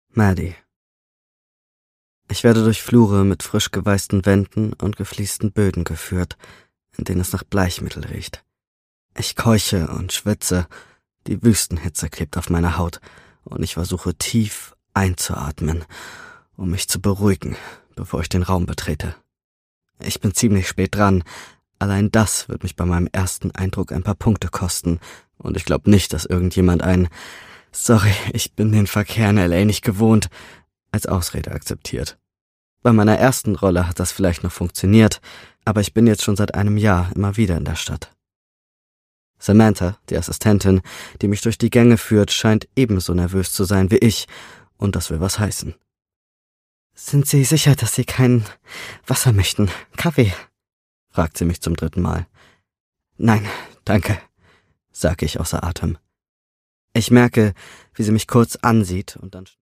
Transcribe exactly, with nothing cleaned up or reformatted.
Maddie. Ich werde durch Flure mit frisch geweißten Wänden und gefliesten Böden geführt, in denen es nach Bleichmittel riecht. Ich keuche und schwitze, die Wüstenhitze klebt auf meiner Haut und ich versuche tief einzuatmen, um mich zu beruhigen, bevor ich den Raum betrete. Ich bin ziemlich spät dran, allein das wird mich bei meinem ersten Eindruck ein paar Punkte kosten und ich glaube nicht, dass irgendjemand ein »Sorry, ich bin den Verkehr in L A nicht gewohnt« als Ausrede akzeptiert. Bei meiner ersten Rolle hat das vielleicht noch funktioniert, aber ich bin jetzt schon seit einem Jahr immer wieder in der Stadt. Samantha, die Assistentin, die mich durch die Gänge führt, scheint ebenso nervös zu sein wie ich, und das will was heißen. »Sind Sie sicher, dass Sie kein Wasser möchten? Kaffee?« fragt sie mich zum dritten Mal. »Nein, danke«, sage ich außer Atem. Ich merke, wie sie mich kurz ansieht und dann